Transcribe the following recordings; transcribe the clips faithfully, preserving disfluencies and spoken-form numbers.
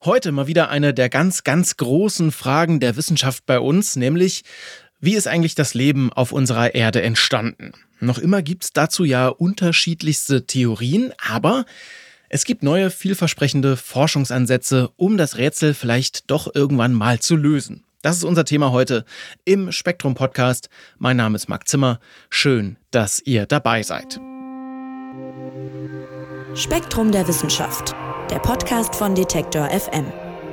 Heute mal wieder eine der ganz, ganz großen Fragen der Wissenschaft bei uns, nämlich: Wie ist eigentlich das Leben auf unserer Erde entstanden? Noch immer gibt es dazu ja unterschiedlichste Theorien, aber es gibt neue, vielversprechende Forschungsansätze, um das Rätsel vielleicht doch irgendwann mal zu lösen. Das ist unser Thema heute im Spektrum-Podcast. Mein Name ist Marc Zimmer. Schön, dass ihr dabei seid. Spektrum der Wissenschaft, der Podcast von Detektor F M.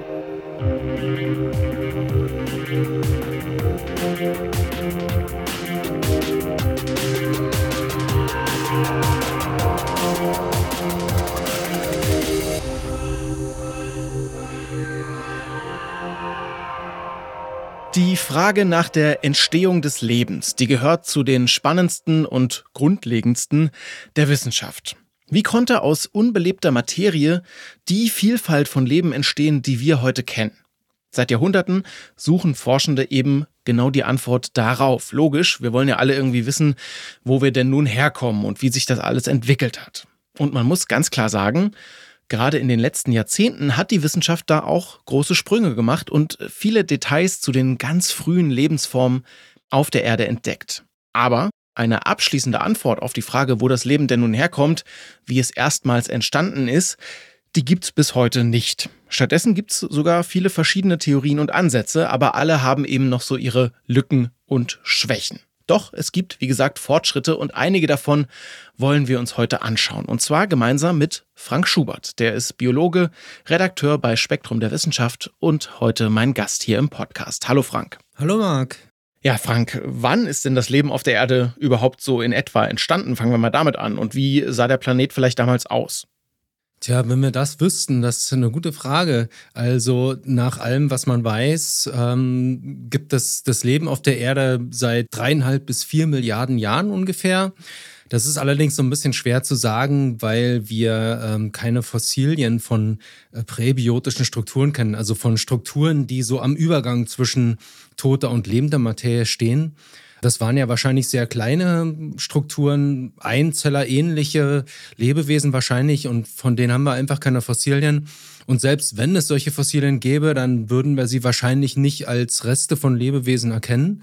Die Frage nach der Entstehung des Lebens, die gehört zu den spannendsten und grundlegendsten der Wissenschaft. Wie konnte aus unbelebter Materie die Vielfalt von Leben entstehen, die wir heute kennen? Seit Jahrhunderten suchen Forschende eben genau die Antwort darauf. Logisch, wir wollen ja alle irgendwie wissen, wo wir denn nun herkommen und wie sich das alles entwickelt hat. Und man muss ganz klar sagen, gerade in den letzten Jahrzehnten hat die Wissenschaft da auch große Sprünge gemacht und viele Details zu den ganz frühen Lebensformen auf der Erde entdeckt. Aber eine abschließende Antwort auf die Frage, wo das Leben denn nun herkommt, wie es erstmals entstanden ist, die gibt es bis heute nicht. Stattdessen gibt es sogar viele verschiedene Theorien und Ansätze, aber alle haben eben noch so ihre Lücken und Schwächen. Doch es gibt, wie gesagt, Fortschritte und einige davon wollen wir uns heute anschauen. Und zwar gemeinsam mit Frank Schubert. Der ist Biologe, Redakteur bei Spektrum der Wissenschaft und heute mein Gast hier im Podcast. Hallo Frank. Hallo Marc. Ja, Frank, wann ist denn das Leben auf der Erde überhaupt so in etwa entstanden? Fangen wir mal damit an. Und wie sah der Planet vielleicht damals aus? Tja, wenn wir das wüssten, das ist eine gute Frage. Also nach allem, was man weiß, ähm, gibt es das Leben auf der Erde seit dreieinhalb bis vier Milliarden Jahren ungefähr. Das ist allerdings so ein bisschen schwer zu sagen, weil wir ähm, keine Fossilien von äh, präbiotischen Strukturen kennen, also von Strukturen, die so am Übergang zwischen toter und lebender Materie stehen. Das waren ja wahrscheinlich sehr kleine Strukturen, Einzeller-ähnliche Lebewesen wahrscheinlich, und von denen haben wir einfach keine Fossilien. Und selbst wenn es solche Fossilien gäbe, dann würden wir sie wahrscheinlich nicht als Reste von Lebewesen erkennen.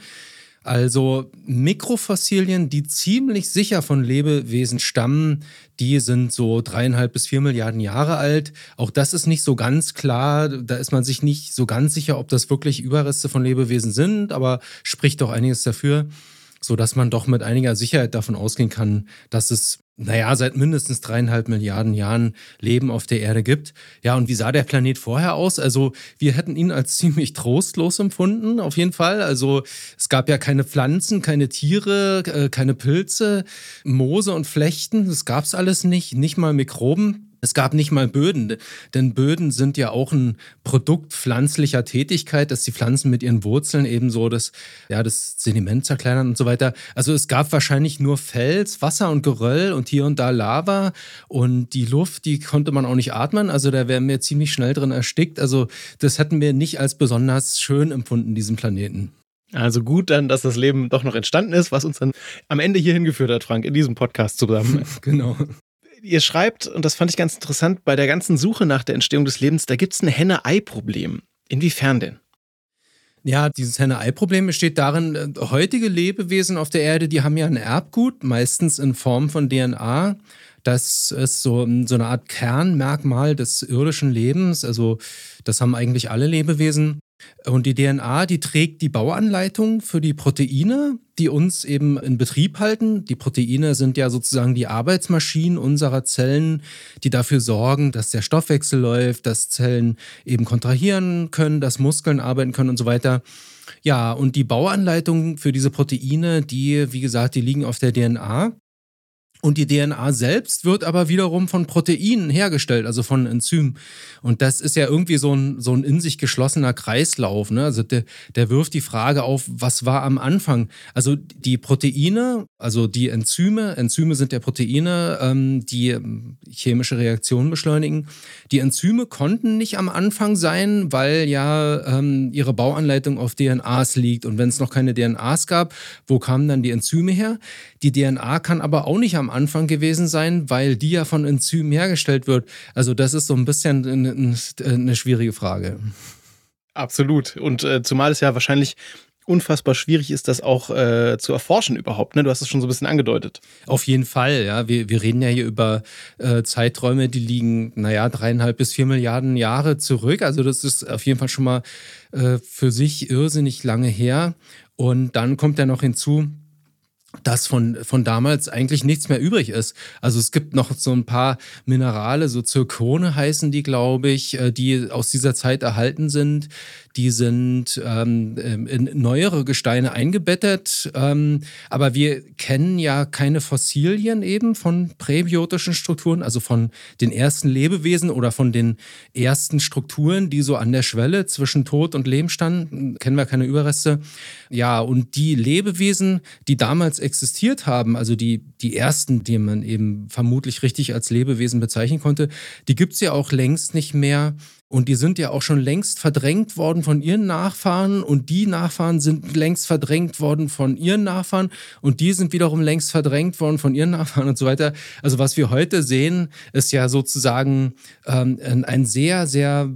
Also Mikrofossilien, die ziemlich sicher von Lebewesen stammen, die sind so dreieinhalb bis vier Milliarden Jahre alt. Auch das ist nicht so ganz klar. Da ist man sich nicht so ganz sicher, ob das wirklich Überreste von Lebewesen sind, aber spricht doch einiges dafür, sodass man doch mit einiger Sicherheit davon ausgehen kann, dass es, naja, seit mindestens dreieinhalb Milliarden Jahren Leben auf der Erde gibt. Ja, und wie sah der Planet vorher aus? Also wir hätten ihn als ziemlich trostlos empfunden, auf jeden Fall. Also es gab ja keine Pflanzen, keine Tiere, äh, keine Pilze, Moose und Flechten. Das gab's alles nicht, nicht mal Mikroben. Es gab nicht mal Böden, denn Böden sind ja auch ein Produkt pflanzlicher Tätigkeit, dass die Pflanzen mit ihren Wurzeln eben so das, ja, das Sediment zerkleinern und so weiter. Also es gab wahrscheinlich nur Fels, Wasser und Geröll und hier und da Lava, und die Luft, die konnte man auch nicht atmen, also da wären wir ziemlich schnell drin erstickt. Also das hätten wir nicht als besonders schön empfunden, diesen Planeten. Also gut dann, dass das Leben doch noch entstanden ist, was uns dann am Ende hier hingeführt hat, Frank, in diesem Podcast zusammen. Genau. Ihr schreibt, und das fand ich ganz interessant, bei der ganzen Suche nach der Entstehung des Lebens, da gibt es ein Henne-Ei-Problem. Inwiefern denn? Ja, dieses Henne-Ei-Problem besteht darin, heutige Lebewesen auf der Erde, die haben ja ein Erbgut, meistens in Form von D N A. Das ist so, so eine Art Kernmerkmal des irdischen Lebens. Also das haben eigentlich alle Lebewesen. Und die D N A, die trägt die Bauanleitung für die Proteine, die uns eben in Betrieb halten. Die Proteine sind ja sozusagen die Arbeitsmaschinen unserer Zellen, die dafür sorgen, dass der Stoffwechsel läuft, dass Zellen eben kontrahieren können, dass Muskeln arbeiten können und so weiter. Ja, und die Bauanleitungen für diese Proteine, die, wie gesagt, die liegen auf der D N A. Und die D N A selbst wird aber wiederum von Proteinen hergestellt, also von Enzymen. Und das ist ja irgendwie so ein, so ein in sich geschlossener Kreislauf, ne? Also der, der wirft die Frage auf, was war am Anfang? Also die Proteine, also die Enzyme, Enzyme sind ja Proteine, ähm, die chemische Reaktionen beschleunigen. Die Enzyme konnten nicht am Anfang sein, weil ja ähm, ihre Bauanleitung auf D N As liegt. Und wenn es noch keine D N As gab, wo kamen dann die Enzyme her? Die D N A kann aber auch nicht am Anfang gewesen sein, weil die ja von Enzymen hergestellt wird. Also das ist so ein bisschen eine, eine schwierige Frage. Absolut. Und äh, zumal es ja wahrscheinlich unfassbar schwierig ist, das auch äh, zu erforschen überhaupt. Ne? Du hast es schon so ein bisschen angedeutet. Auf jeden Fall, ja. Wir, wir reden ja hier über äh, Zeiträume, die liegen, naja, dreieinhalb bis vier Milliarden Jahre zurück. Also das ist auf jeden Fall schon mal äh, für sich irrsinnig lange her. Und dann kommt ja noch hinzu, dass von, von damals eigentlich nichts mehr übrig ist. Also es gibt noch so ein paar Minerale, so Zirkone heißen die, glaube ich, die aus dieser Zeit erhalten sind. Die sind ähm, in neuere Gesteine eingebettet. Ähm, aber wir kennen ja keine Fossilien eben von präbiotischen Strukturen, also von den ersten Lebewesen oder von den ersten Strukturen, die so an der Schwelle zwischen Tod und Leben standen. Kennen wir keine Überreste. Ja, und die Lebewesen, die damals existiert haben, also die, die ersten, die man eben vermutlich richtig als Lebewesen bezeichnen konnte, die gibt's ja auch längst nicht mehr. Und die sind ja auch schon längst verdrängt worden von ihren Nachfahren und die Nachfahren sind längst verdrängt worden von ihren Nachfahren und die sind wiederum längst verdrängt worden von ihren Nachfahren und so weiter. Also was wir heute sehen, ist ja sozusagen ähm, ein sehr, sehr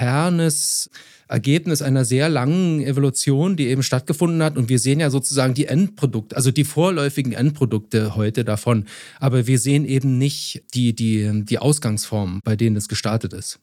fernes Ergebnis einer sehr langen Evolution, die eben stattgefunden hat. Und wir sehen ja sozusagen die Endprodukte, also die vorläufigen Endprodukte heute davon. Aber wir sehen eben nicht die, die, die Ausgangsformen, bei denen es gestartet ist.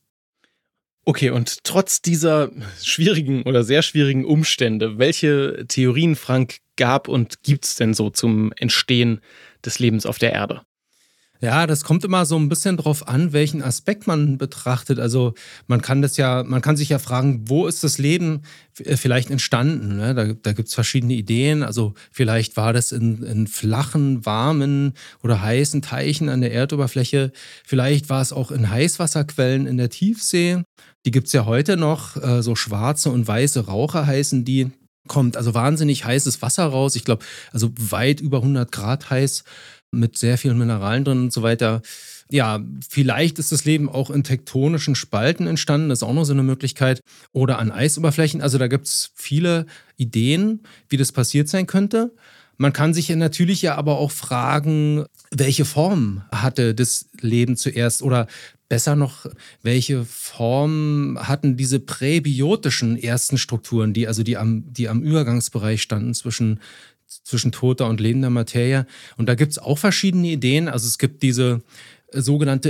Okay, und trotz dieser schwierigen oder sehr schwierigen Umstände, welche Theorien, Frank, gab und gibt es denn so zum Entstehen des Lebens auf der Erde? Ja, das kommt immer so ein bisschen drauf an, welchen Aspekt man betrachtet. Also man kann das ja, man kann sich ja fragen, wo ist das Leben vielleicht entstanden? Ne? Da, da gibt es verschiedene Ideen. Also vielleicht war das in, in flachen, warmen oder heißen Teichen an der Erdoberfläche. Vielleicht war es auch in Heißwasserquellen in der Tiefsee. Die gibt es ja heute noch. Äh, so schwarze und weiße Raucher heißen die. Kommt also wahnsinnig heißes Wasser raus. Ich glaube, also weit über hundert Grad heiß, mit sehr vielen Mineralen drin und so weiter. Ja, vielleicht ist das Leben auch in tektonischen Spalten entstanden, das ist auch noch so eine Möglichkeit. Oder an Eisoberflächen. Also da gibt es viele Ideen, wie das passiert sein könnte. Man kann sich ja natürlich ja aber auch fragen, welche Form hatte das Leben zuerst oder besser noch, welche Form hatten diese präbiotischen ersten Strukturen, die also die am, die am Übergangsbereich standen zwischen zwischen toter und lebender Materie. Und da gibt es auch verschiedene Ideen. Also es gibt diese sogenannte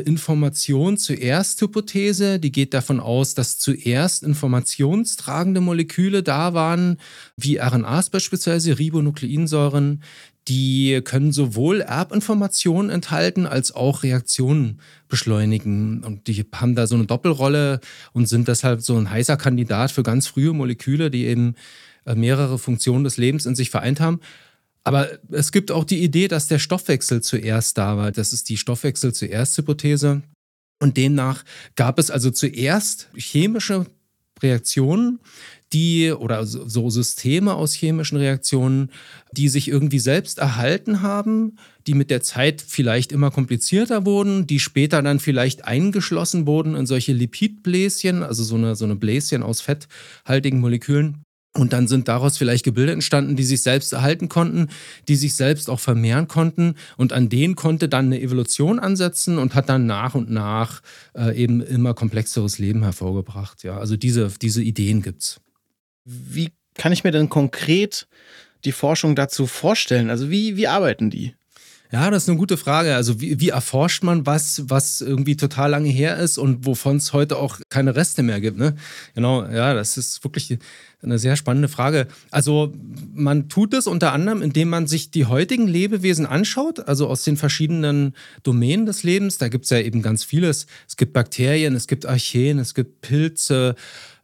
Information-zuerst-Hypothese, die geht davon aus, dass zuerst informationstragende Moleküle da waren, wie R N As beispielsweise, Ribonukleinsäuren, die können sowohl Erbinformationen enthalten, als auch Reaktionen beschleunigen. Und die haben da so eine Doppelrolle und sind deshalb so ein heißer Kandidat für ganz frühe Moleküle, die eben mehrere Funktionen des Lebens in sich vereint haben. Aber es gibt auch die Idee, dass der Stoffwechsel zuerst da war. Das ist die Stoffwechsel-zuerst-Hypothese. Und demnach gab es also zuerst chemische Reaktionen, die oder so Systeme aus chemischen Reaktionen, die sich irgendwie selbst erhalten haben, die mit der Zeit vielleicht immer komplizierter wurden, die später dann vielleicht eingeschlossen wurden in solche Lipidbläschen, also so eine, so eine Bläschen aus fetthaltigen Molekülen. Und dann sind daraus vielleicht Gebilde entstanden, die sich selbst erhalten konnten, die sich selbst auch vermehren konnten. Und an denen konnte dann eine Evolution ansetzen und hat dann nach und nach äh, eben immer komplexeres Leben hervorgebracht. Ja, also diese, diese Ideen gibt's. Wie kann ich mir denn konkret die Forschung dazu vorstellen? Also wie, wie arbeiten die? Ja, das ist eine gute Frage. Also wie, wie erforscht man was, was irgendwie total lange her ist und wovon es heute auch keine Reste mehr gibt, ne? Genau, ja, das ist wirklich eine sehr spannende Frage. Also man tut es unter anderem, indem man sich die heutigen Lebewesen anschaut, also aus den verschiedenen Domänen des Lebens. Da gibt es ja eben ganz vieles. Es gibt Bakterien, es gibt Archeen, es gibt Pilze,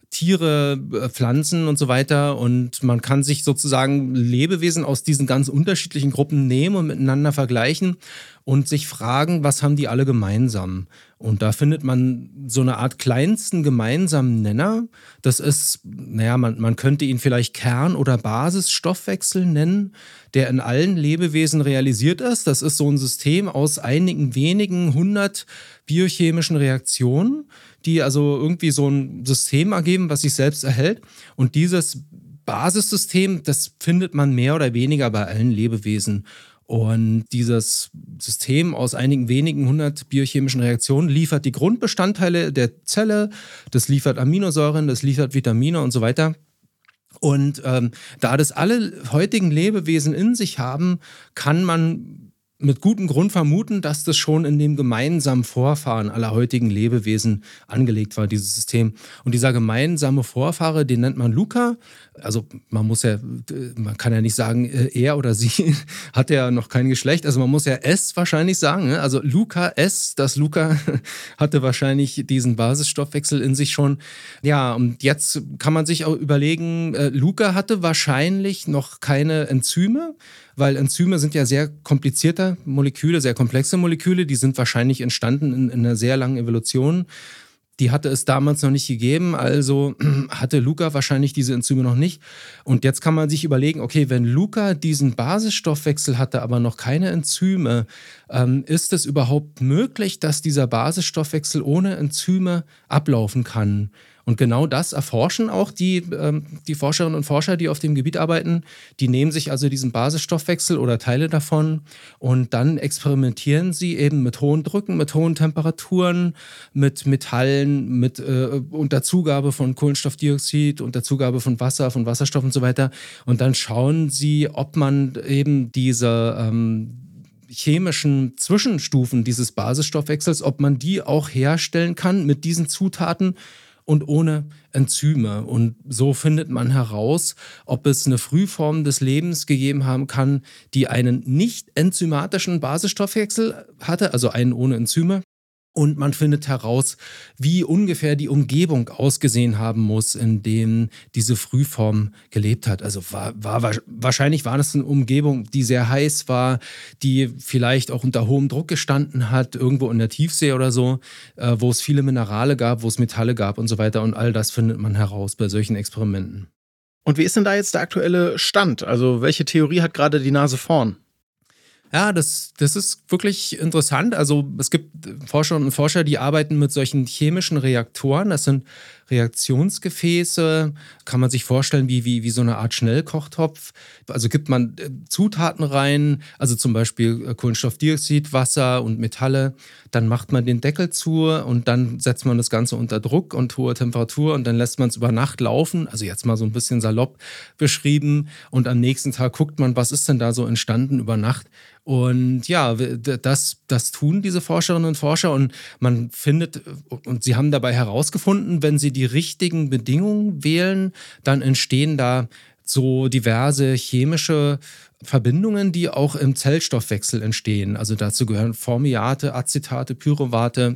Tiere, Pflanzen und so weiter. Und man kann sich sozusagen Lebewesen aus diesen ganz unterschiedlichen Gruppen nehmen und miteinander vergleichen und sich fragen, was haben die alle gemeinsam? Und da findet man so eine Art kleinsten gemeinsamen Nenner. Das ist, naja, man, man könnte ihn vielleicht Kern- oder Basisstoffwechsel nennen, der in allen Lebewesen realisiert ist. Das ist so ein System aus einigen wenigen hundert biochemischen Reaktionen, die also irgendwie so ein System ergeben, was sich selbst erhält. Und dieses Basissystem, das findet man mehr oder weniger bei allen Lebewesen. Und dieses System aus einigen wenigen hundert biochemischen Reaktionen liefert die Grundbestandteile der Zelle, das liefert Aminosäuren, das liefert Vitamine und so weiter. Und ähm, da das alle heutigen Lebewesen in sich haben, kann man mit gutem Grund vermuten, dass das schon in dem gemeinsamen Vorfahren aller heutigen Lebewesen angelegt war, dieses System. Und dieser gemeinsame Vorfahre, den nennt man Luca. Also man muss ja, man kann ja nicht sagen, er oder sie hat ja noch kein Geschlecht. Also man muss ja es wahrscheinlich sagen. Also Luca, es, das Luca hatte wahrscheinlich diesen Basisstoffwechsel in sich schon. Ja, und jetzt kann man sich auch überlegen, Luca hatte wahrscheinlich noch keine Enzyme, weil Enzyme sind ja sehr komplizierte Moleküle, sehr komplexe Moleküle, die sind wahrscheinlich entstanden in, in einer sehr langen Evolution. Die hatte es damals noch nicht gegeben, also hatte Luca wahrscheinlich diese Enzyme noch nicht. Und jetzt kann man sich überlegen, okay, wenn Luca diesen Basisstoffwechsel hatte, aber noch keine Enzyme, ähm, ist es überhaupt möglich, dass dieser Basisstoffwechsel ohne Enzyme ablaufen kann? Und genau das erforschen auch die, ähm, die Forscherinnen und Forscher, die auf dem Gebiet arbeiten. Die nehmen sich also diesen Basisstoffwechsel oder Teile davon und dann experimentieren sie eben mit hohen Drücken, mit hohen Temperaturen, mit Metallen, mit äh, unter Zugabe von Kohlenstoffdioxid, unter Zugabe von Wasser, von Wasserstoff und so weiter. Und dann schauen sie, ob man eben diese ähm, chemischen Zwischenstufen dieses Basisstoffwechsels, ob man die auch herstellen kann mit diesen Zutaten und ohne Enzyme. Und so findet man heraus, ob es eine Frühform des Lebens gegeben haben kann, die einen nicht enzymatischen Basisstoffwechsel hatte, also einen ohne Enzyme. Und man findet heraus, wie ungefähr die Umgebung ausgesehen haben muss, in dem diese Frühform gelebt hat. Also war, war, wahrscheinlich war das eine Umgebung, die sehr heiß war, die vielleicht auch unter hohem Druck gestanden hat, irgendwo in der Tiefsee oder so, äh, wo es viele Minerale gab, wo es Metalle gab und so weiter. Und all das findet man heraus bei solchen Experimenten. Und wie ist denn da jetzt der aktuelle Stand? Also welche Theorie hat gerade die Nase vorn? Ja, das, das ist wirklich interessant. Also es gibt Forscherinnen und Forscher, die arbeiten mit solchen chemischen Reaktoren. Das sind Reaktionsgefäße, kann man sich vorstellen wie, wie, wie so eine Art Schnellkochtopf. Also gibt man Zutaten rein, also zum Beispiel Kohlenstoffdioxid, Wasser und Metalle. Dann macht man den Deckel zu und dann setzt man das Ganze unter Druck und hohe Temperatur und dann lässt man es über Nacht laufen. Also jetzt mal so ein bisschen salopp beschrieben. Und am nächsten Tag guckt man, was ist denn da so entstanden über Nacht. Und ja, das, das tun diese Forscherinnen und Forscher und man findet, und sie haben dabei herausgefunden, wenn sie die richtigen Bedingungen wählen, dann entstehen da so diverse chemische Verbindungen, die auch im Zellstoffwechsel entstehen. Also dazu gehören Formiate, Acetate, Pyruvate.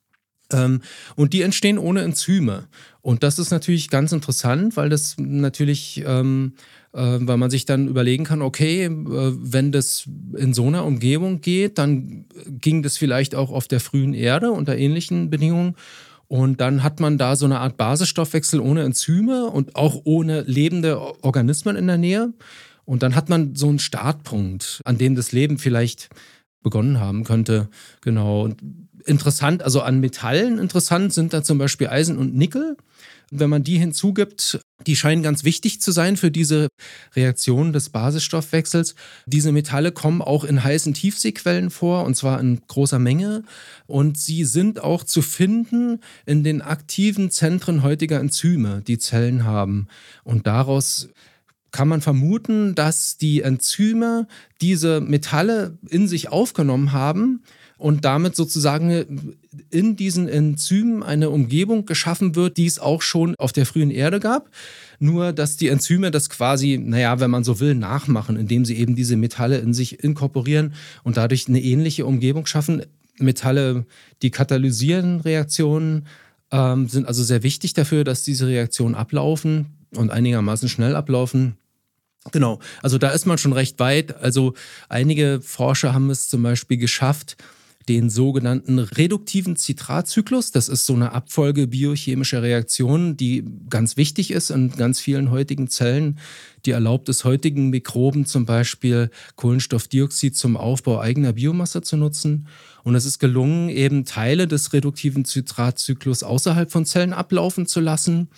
Ähm, und die entstehen ohne Enzyme. Und das ist natürlich ganz interessant, weil das natürlich, ähm, äh, weil man sich dann überlegen kann, okay, äh, wenn das in so einer Umgebung geht, dann ging das vielleicht auch auf der frühen Erde unter ähnlichen Bedingungen. Und dann hat man da so eine Art Basisstoffwechsel ohne Enzyme und auch ohne lebende Organismen in der Nähe. Und dann hat man so einen Startpunkt, an dem das Leben vielleicht begonnen haben könnte. Genau. Und interessant, also an Metallen interessant sind da zum Beispiel Eisen und Nickel. Wenn man die hinzugibt, die scheinen ganz wichtig zu sein für diese Reaktion des Basisstoffwechsels. Diese Metalle kommen auch in heißen Tiefseequellen vor, und zwar in großer Menge. Und sie sind auch zu finden in den aktiven Zentren heutiger Enzyme, die Zellen haben. Und daraus kann man vermuten, dass die Enzyme diese Metalle in sich aufgenommen haben und damit sozusagen in diesen Enzymen eine Umgebung geschaffen wird, die es auch schon auf der frühen Erde gab. Nur, dass die Enzyme das quasi, naja, wenn man so will, nachmachen, indem sie eben diese Metalle in sich inkorporieren und dadurch eine ähnliche Umgebung schaffen. Metalle, die katalysieren Reaktionen, ähm, sind also sehr wichtig dafür, dass diese Reaktionen ablaufen und einigermaßen schnell ablaufen. Genau, also da ist man schon recht weit. Also einige Forscher haben es zum Beispiel geschafft, den sogenannten reduktiven Citratzyklus, das ist so eine Abfolge biochemischer Reaktionen, die ganz wichtig ist in ganz vielen heutigen Zellen, die erlaubt es heutigen Mikroben zum Beispiel Kohlenstoffdioxid zum Aufbau eigener Biomasse zu nutzen. Und es ist gelungen, eben Teile des reduktiven Citratzyklus außerhalb von Zellen ablaufen zu lassen.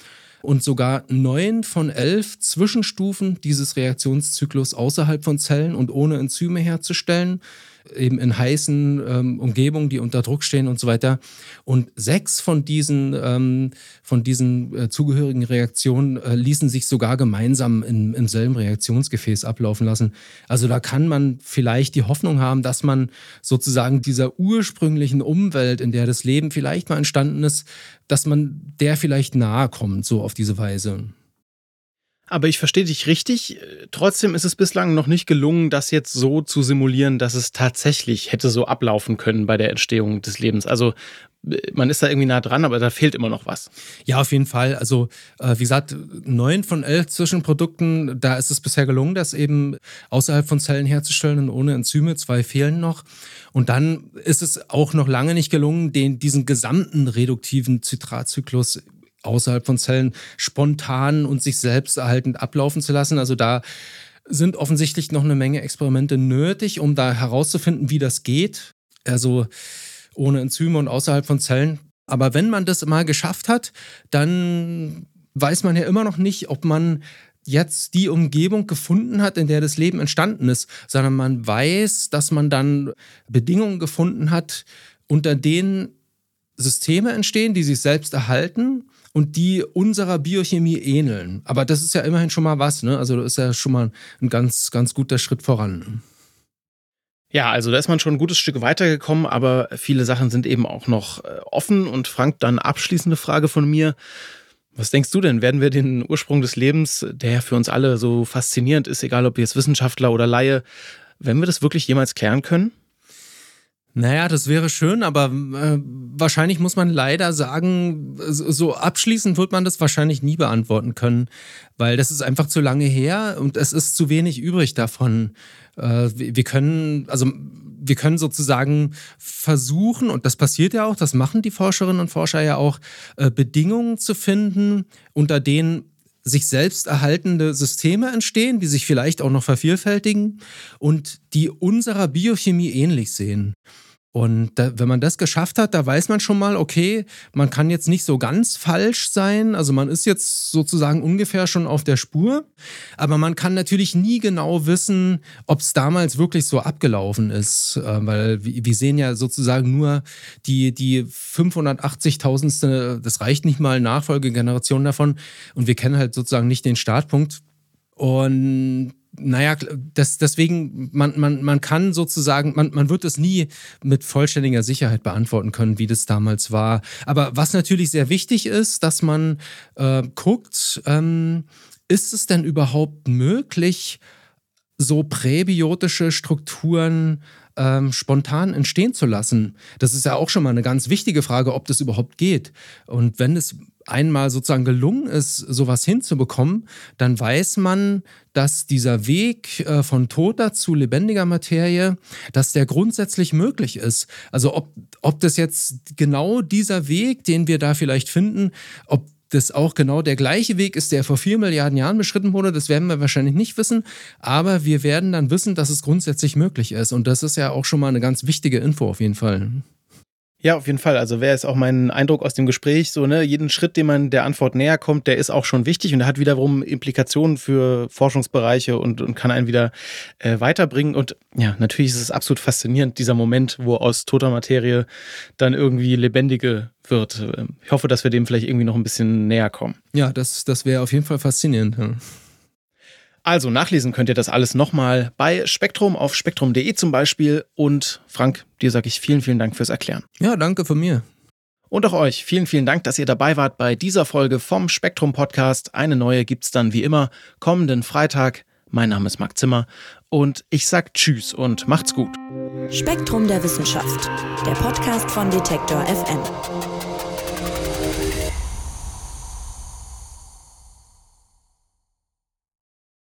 und sogar neun von elf Zwischenstufen dieses Reaktionszyklus außerhalb von Zellen und ohne Enzyme herzustellen, eben in heißen ähm, Umgebungen, die unter Druck stehen und so weiter. Und sechs von diesen, ähm, von diesen äh, zugehörigen Reaktionen äh, ließen sich sogar gemeinsam in, im selben Reaktionsgefäß ablaufen lassen. Also da kann man vielleicht die Hoffnung haben, dass man sozusagen dieser ursprünglichen Umwelt, in der das Leben vielleicht mal entstanden ist, dass man der vielleicht nahe kommt, so auf diese Weise. Aber ich verstehe dich richtig. Trotzdem ist es bislang noch nicht gelungen, das jetzt so zu simulieren, dass es tatsächlich hätte so ablaufen können bei der Entstehung des Lebens. Also man ist da irgendwie nah dran, aber da fehlt immer noch was. Ja, auf jeden Fall. Also äh, wie gesagt, neun von elf Zwischenprodukten, da ist es bisher gelungen, das eben außerhalb von Zellen herzustellen und ohne Enzyme. Zwei fehlen noch. Und dann ist es auch noch lange nicht gelungen, den, diesen gesamten reduktiven Zitratzyklus außerhalb von Zellen spontan und sich selbst erhaltend ablaufen zu lassen. Also da sind offensichtlich noch eine Menge Experimente nötig, um da herauszufinden, wie das geht. Also ohne Enzyme und außerhalb von Zellen. Aber wenn man das mal geschafft hat, dann weiß man ja immer noch nicht, ob man jetzt die Umgebung gefunden hat, in der das Leben entstanden ist, sondern man weiß, dass man dann Bedingungen gefunden hat, unter denen Systeme entstehen, die sich selbst erhalten und die unserer Biochemie ähneln. Aber das ist ja immerhin schon mal was, ne? Also das ist ja schon mal ein ganz, ganz guter Schritt voran. Ja, also da ist man schon ein gutes Stück weitergekommen, aber viele Sachen sind eben auch noch offen. Und Frank, dann abschließende Frage von mir. Was denkst du denn? Werden wir den Ursprung des Lebens, der für uns alle so faszinierend ist, egal ob jetzt Wissenschaftler oder Laie, werden wir das wirklich jemals klären können? Naja, das wäre schön, aber äh, wahrscheinlich muss man leider sagen, so abschließend wird man das wahrscheinlich nie beantworten können, weil das ist einfach zu lange her und es ist zu wenig übrig davon. Äh, wir können, also wir können sozusagen versuchen, und das passiert ja auch, das machen die Forscherinnen und Forscher ja auch, äh, Bedingungen zu finden, unter denen sich selbst erhaltende Systeme entstehen, die sich vielleicht auch noch vervielfältigen und die unserer Biochemie ähnlich sehen. Und da, wenn man das geschafft hat, da weiß man schon mal, okay, man kann jetzt nicht so ganz falsch sein, also man ist jetzt sozusagen ungefähr schon auf der Spur, aber man kann natürlich nie genau wissen, ob es damals wirklich so abgelaufen ist, äh, weil wir sehen ja sozusagen nur die, die fünfhundertachtzigtausendste, das reicht nicht mal, Nachfolgegeneration davon und wir kennen halt sozusagen nicht den Startpunkt. Und naja, das, deswegen, man, man, man kann sozusagen, man, man wird es nie mit vollständiger Sicherheit beantworten können, wie das damals war. Aber was natürlich sehr wichtig ist, dass man äh, guckt, ähm, ist es denn überhaupt möglich, so präbiotische Strukturen ähm, spontan entstehen zu lassen? Das ist ja auch schon mal eine ganz wichtige Frage, ob das überhaupt geht. Und wenn es einmal sozusagen gelungen ist, sowas hinzubekommen, dann weiß man, dass dieser Weg äh, von toter zu lebendiger Materie, dass der grundsätzlich möglich ist. Also ob, ob das jetzt genau dieser Weg, den wir da vielleicht finden, ob das auch genau der gleiche Weg ist, der vor vier Milliarden Jahren beschritten wurde, das werden wir wahrscheinlich nicht wissen, aber wir werden dann wissen, dass es grundsätzlich möglich ist und das ist ja auch schon mal eine ganz wichtige Info auf jeden Fall. Ja, auf jeden Fall. Also wäre es auch mein Eindruck aus dem Gespräch, so, ne, jeden Schritt, den man der Antwort näher kommt, der ist auch schon wichtig und der hat wiederum Implikationen für Forschungsbereiche und, und kann einen wieder äh, weiterbringen. Und ja, natürlich ist es absolut faszinierend, dieser Moment, wo aus toter Materie dann irgendwie lebendige wird. Ich hoffe, dass wir dem vielleicht irgendwie noch ein bisschen näher kommen. Ja, das, das wäre auf jeden Fall faszinierend. Ja. Also nachlesen könnt ihr das alles nochmal bei Spektrum auf spektrum punkt de zum Beispiel. Und Frank, dir sage ich vielen, vielen Dank fürs Erklären. Ja, danke von mir. Und auch euch vielen, vielen Dank, dass ihr dabei wart bei dieser Folge vom Spektrum Podcast. Eine neue gibt's dann wie immer kommenden Freitag. Mein Name ist Marc Zimmer und ich sag Tschüss und macht's gut. Spektrum der Wissenschaft, der Podcast von Detektor F M.